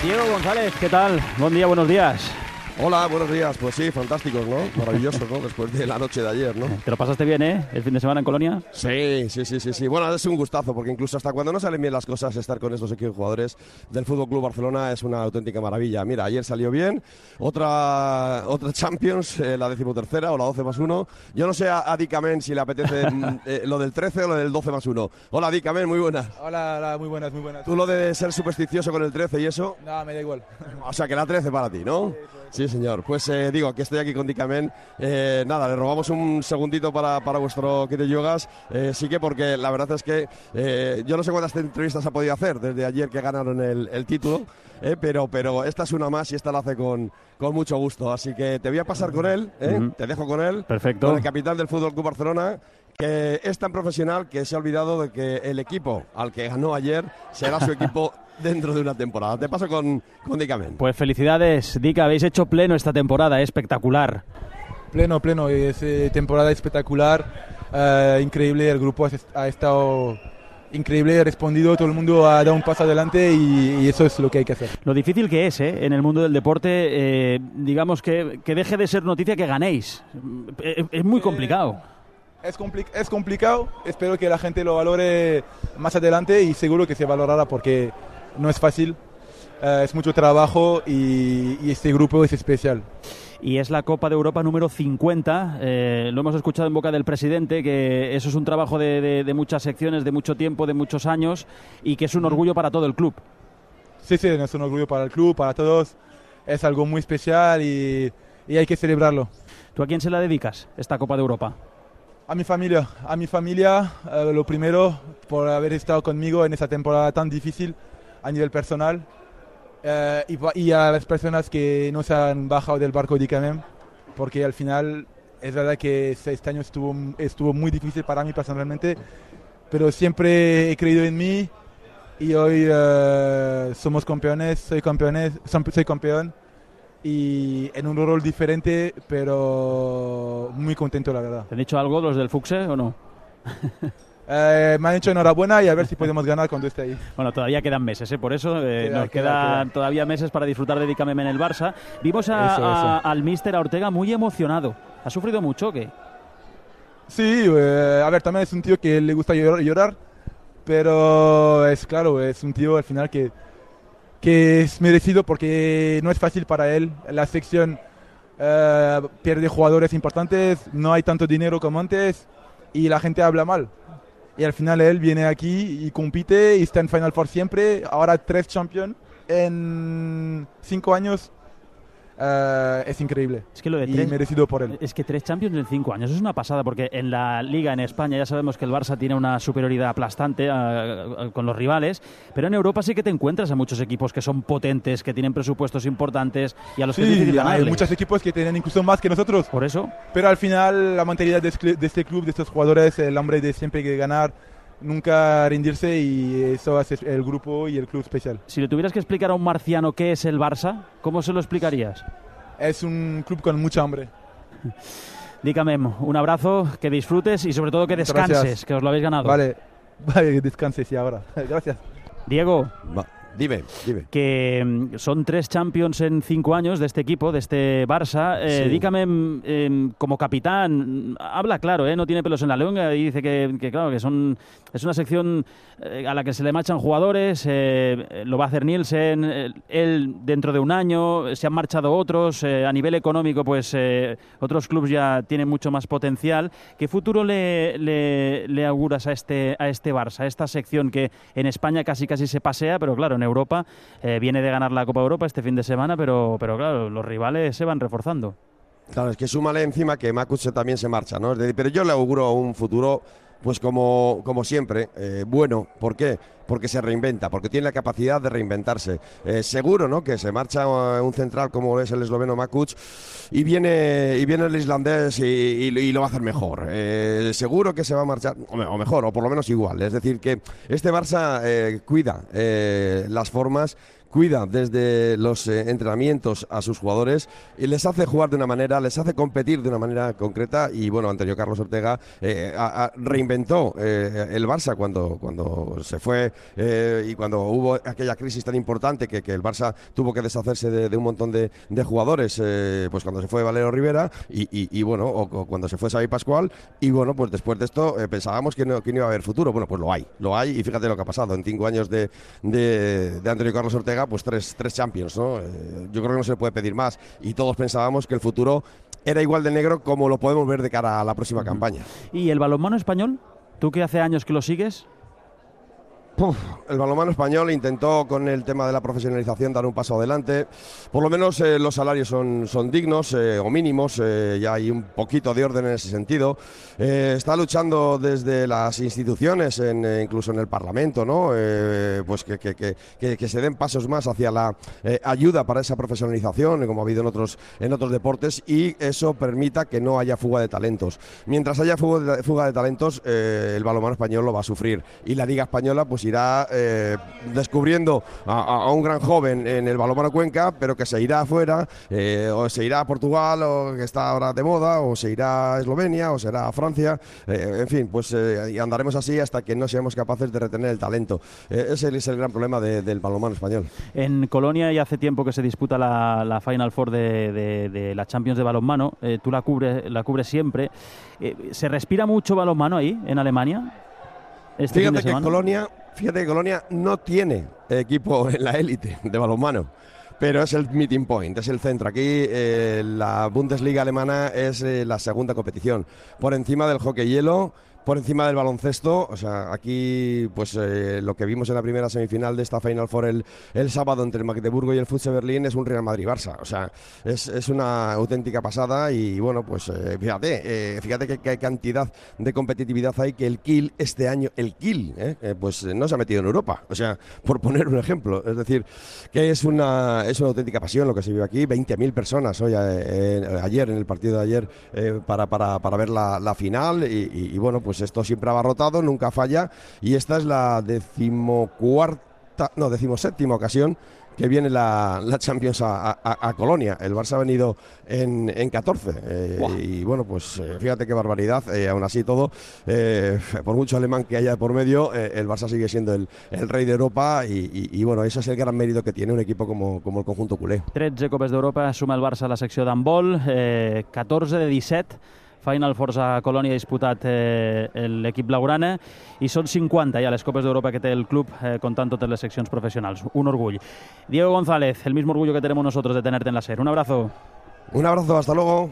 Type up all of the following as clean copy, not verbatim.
Diego González, ¿qué tal? Buen día, buenos días. Hola, buenos días. Pues sí, fantásticos, ¿no? Maravillosos, ¿no? Después de la noche de ayer, ¿no? ¿Te lo pasaste bien, el fin de semana en Colonia? Sí. Bueno, es un gustazo, porque incluso hasta cuando no salen bien las cosas, estar con estos equipos jugadores del Fútbol Club Barcelona es una auténtica maravilla. Mira, ayer salió bien, otra Champions, la 13ª o la 12+1. Yo no sé a Dicamen si le apetece lo del 13 o lo del 12+1. Hola, Dicamen, muy buenas. Hola, muy buenas. ¿Tú lo de ser supersticioso con el 13 y eso? No, me da igual. O sea, que la 13 para ti, ¿no? Sí, señor. Pues digo, que estoy aquí con Dicamen. Nada, le robamos un segundito para vuestro kit de yogas. Sí que porque la verdad es que yo no sé cuántas entrevistas ha podido hacer desde ayer que ganaron el título, pero esta es una más y esta la hace con mucho gusto. Así que te voy a pasar con él, te dejo con él. Perfecto. Con el capitán del Fútbol Club Barcelona, que es tan profesional que se ha olvidado de que el equipo al que ganó ayer será su equipo dentro de una temporada. Te paso con Dicamen. Pues felicidades, Dica, habéis hecho pleno esta temporada, espectacular. Pleno, es temporada espectacular, increíble, el grupo ha estado increíble, ha respondido, todo el mundo ha dado un paso adelante y eso es lo que hay que hacer. Lo difícil que es, en el mundo del deporte, digamos que deje de ser noticia que ganéis. Es muy complicado. Es complicado, espero que la gente lo valore más adelante y seguro que se valorará porque no es fácil, es mucho trabajo y este grupo es especial. Y es la Copa de Europa número 50, lo hemos escuchado en boca del presidente, que eso es un trabajo de muchas secciones, de mucho tiempo, de muchos años, y que es un orgullo para todo el club. Sí, es un orgullo para el club, para todos, es algo muy especial y hay que celebrarlo. ¿Tú a quién se la dedicas, esta Copa de Europa? A mi familia, lo primero, por haber estado conmigo en esa temporada tan difícil a nivel personal, y a las personas que no se han bajado del barco de Dicamen, porque al final es verdad que este año estuvo muy difícil para mí personalmente, pero siempre he creído en mí y hoy somos campeones, soy campeón y en un rol diferente, pero muy contento, la verdad. ¿Te han dicho algo los del Fuxe o no? Me han dicho enhorabuena y a ver si podemos ganar cuando esté ahí. Bueno, todavía quedan meses, por eso nos quedan todavía meses para disfrutar de Dicamen en el Barça. Vimos al míster Ortega muy emocionado. ¿Ha sufrido mucho o qué? Sí, a ver, también es un tío que le gusta llorar, pero es claro, es un tío al final que es merecido porque no es fácil para él. La sección pierde jugadores importantes, no hay tanto dinero como antes y la gente habla mal. Y al final él viene aquí y compite y está en Final Four siempre. Ahora 3 Champions en 5 años. Es increíble. Es que lo de y merecido por él. Es que 3 Champions en 5 años es una pasada, porque en la Liga en España ya sabemos que el Barça tiene una superioridad aplastante con los rivales, pero en Europa sí que te encuentras a muchos equipos que son potentes, que tienen presupuestos importantes y a los que es difícil ganarles. Hay muchos equipos que tienen incluso más que nosotros. Por eso. Pero al final la mentalidad de este club, de estos jugadores, el hambre de siempre que ganar, nunca rendirse, y eso hace el grupo y el club especial. Si le tuvieras que explicar a un marciano qué es el Barça, ¿cómo se lo explicarías? Es un club con mucha hambre. Dígame, un abrazo, que disfrutes y sobre todo que descanses. Gracias. Que os lo habéis ganado. Vale, descanses y ahora. Gracias. Diego. Dime. Que son 3 Champions en 5 años de este equipo, de este Barça. Sí. Dígame, como capitán, habla claro, no tiene pelos en la lengua y dice que claro, que es una sección a la que se le marchan jugadores, lo va a hacer Nielsen, él dentro de un año, se han marchado otros, a nivel económico pues otros clubes ya tienen mucho más potencial. ¿Qué futuro le auguras a este Barça, a esta sección que en España casi se pasea, pero claro, en Europa viene de ganar la Copa Europa este fin de semana, pero claro, los rivales se van reforzando. Claro, es que súmale encima que Makuch también se marcha, ¿no? Pero yo le auguro un futuro, pues como siempre, bueno. ¿Por qué? Porque se reinventa, porque tiene la capacidad de reinventarse. Seguro, ¿no?, que se marcha un central como es el esloveno Makuch y viene el islandés y lo va a hacer mejor. Seguro que se va a marchar, o mejor, o por lo menos igual. Es decir, que este Barça cuida las formas, cuida desde los entrenamientos a sus jugadores y les hace jugar de una manera, les hace competir de una manera concreta. Y bueno, Antonio Carlos Ortega reinventó el Barça cuando se fue y cuando hubo aquella crisis tan importante que el Barça tuvo que deshacerse de un montón de jugadores, pues cuando se fue Valero Rivera y bueno, o cuando se fue Xavi Pascual. Y bueno, pues después de esto pensábamos que no iba a haber futuro. Bueno, pues lo hay y fíjate lo que ha pasado en 5 años de Antonio Carlos Ortega, pues tres Champions, ¿no? Yo creo que no se le puede pedir más y todos pensábamos que el futuro era igual de negro como lo podemos ver de cara a la próxima campaña. ¿Y el balonmano español? ¿Tú que hace años que lo sigues? El balonmano español intentó con el tema de la profesionalización dar un paso adelante. Por lo menos los salarios son dignos o mínimos, ya hay un poquito de orden en ese sentido. Está luchando desde las instituciones, incluso en el Parlamento, ¿no? Pues que se den pasos más hacia la ayuda para esa profesionalización, como ha habido en otros deportes, y eso permita que no haya fuga de talentos. Mientras haya fuga de talentos, el balonmano español lo va a sufrir, y la Liga Española pues irá descubriendo a un gran joven en el balonmano Cuenca, pero que se irá afuera, o se irá a Portugal, o que está ahora de moda, o se irá a Eslovenia, o será a Francia, en fin, pues y andaremos así hasta que no seamos capaces de retener el talento. Ese es el gran problema del balonmano español. En Colonia ya hace tiempo que se disputa la Final Four de la Champions de balonmano. Tú la cubres siempre. ¿Se respira mucho balonmano ahí, en Alemania? Fíjate que Colonia no tiene equipo en la élite de balonmano, pero es el meeting point, es el centro. Aquí la Bundesliga alemana es la segunda competición, por encima del hockey hielo, por encima del baloncesto. O sea, aquí pues lo que vimos en la primera semifinal de esta Final Four el sábado entre el Magdeburgo y el FC Berlín es un Real Madrid-Barça. O sea, es una auténtica pasada. Y bueno, pues fíjate qué cantidad de competitividad hay, que el Kiel este año, pues no se ha metido en Europa. O sea, por poner un ejemplo, es decir, que es una auténtica pasión lo que se vive aquí. 20.000 personas hoy ayer, en el partido de ayer, para ver la final y bueno, pues esto siempre ha abarrotado, nunca falla, y esta es la decimoséptima ocasión que viene la Champions a Colonia. El Barça ha venido en 14 y bueno, pues fíjate qué barbaridad. Aún así todo, por mucho alemán que haya por medio, el Barça sigue siendo el rey de Europa y bueno, ese es el gran mérito que tiene un equipo como el conjunto culé. 13 Copes d'Europa suma el Barça a la secció d'handbol, 14 de 17 Final Four a Colònia ha disputat l'equip blaugrana i són 50 ja les Copes d'Europa que té el club comptant totes les seccions professionals. Un orgull. Diego González, el mismo orgullo que tenemos nosotros de tenerte en la SER. Un abrazo. Un abrazo, hasta luego.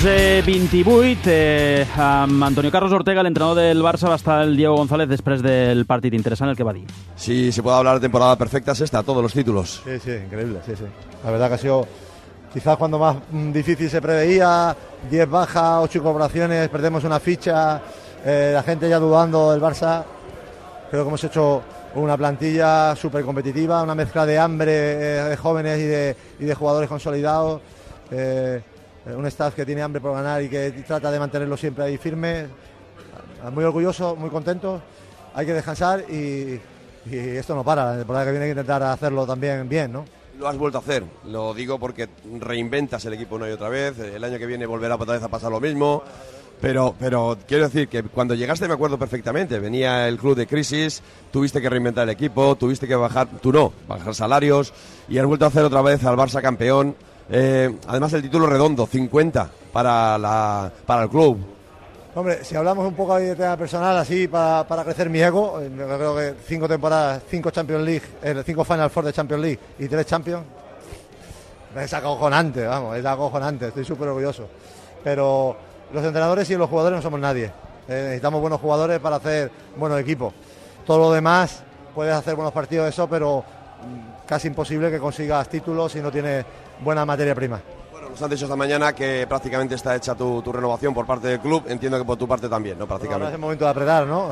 12:28, amb Antonio Carlos Ortega, l'entrenador del Barça, va estar el Diego González després del partit. Interessant el que va dir. Sí, se puede hablar de temporada perfecta, es esta, todos los títulos. Sí, sí, increíble, sí, sí. La verdad que ha sido quizás cuando más difícil se preveía, 10 bajas, 8 incorporaciones, perdemos una ficha, la gente ya dudando del Barça. Creo que hemos hecho una plantilla súper competitiva, una mezcla de hambre de jóvenes y de jugadores consolidados, un staff que tiene hambre por ganar y que trata de mantenerlo siempre ahí firme. Muy orgulloso, muy contento. Hay que descansar y esto no para. La temporada que viene hay que intentar hacerlo también bien, ¿no? Lo has vuelto a hacer, lo digo porque reinventas el equipo una y otra vez. El año que viene volverá otra vez a pasar lo mismo. Pero quiero decir que cuando llegaste me acuerdo perfectamente, venía el club de crisis, tuviste que reinventar el equipo, tuviste que bajar salarios y has vuelto a hacer otra vez al Barça campeón. Además el título redondo, 50 para el club. Hombre, si hablamos un poco de tema personal, así para crecer mi ego, creo que 5 temporadas, 5 Champions League, 5 Final Four de Champions League y 3 Champions, es acojonante, vamos, es acojonante, estoy súper orgulloso. Pero los entrenadores y los jugadores no somos nadie, necesitamos buenos jugadores para hacer buenos equipos. Todo lo demás, puedes hacer buenos partidos, eso, pero casi imposible que consigas títulos si no tienes buena materia prima. Nos han dicho esta mañana que prácticamente está hecha tu renovación por parte del club. Entiendo que por tu parte también, ¿no? Prácticamente. Ahora es el momento de apretar, ¿no?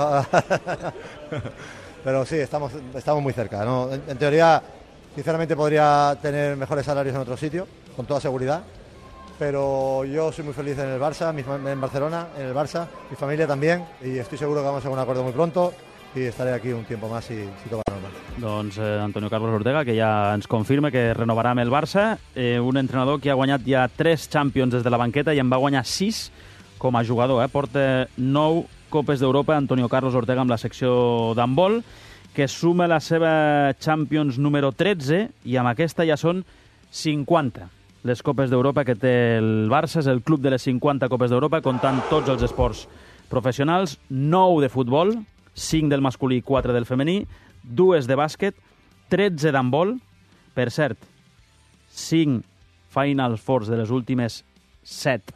Pero sí, estamos muy cerca, ¿no? En teoría, sinceramente podría tener mejores salarios en otro sitio, con toda seguridad. Pero yo soy muy feliz en el Barça, en Barcelona, en el Barça, mi familia también. Y estoy seguro que vamos a un acuerdo muy pronto y estaré aquí un tiempo más si todo va normal. Doncs Antonio Carlos Ortega, que ja ens confirma que renovarà amb el Barça, un entrenador que ha guanyat ja 3 Champions des de la banqueta i en va guanyar 6 com a jugador. Porta 9 Copes d'Europa, Antonio Carlos Ortega, amb la secció d'handbol, que suma la seva Champions número 13 i amb aquesta ja són 50 les Copes d'Europa que té el Barça. És el club de les 50 Copes d'Europa, comptant tots els esports professionals, 9 de futbol, 5 del masculí i 4 del femení, 2 de bàsquet, 13 d'handbol, per cert, 5 Final Fours de les últimes 7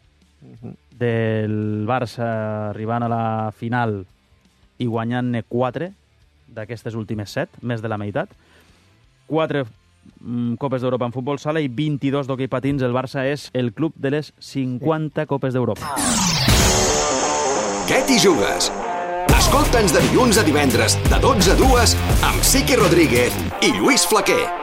del Barça arribant a la final i guanyant-ne 4 d'aquestes últimes 7, més de la meitat. 4 Copes d'Europa en futbol sala i 22 d'hoquei patins. El Barça és el club de les 50 Copes d'Europa. Què t'hi jugues? Escolta'ns de dilluns a divendres, de 12 a 2, amb Siqui Rodríguez i Lluís Flaquer.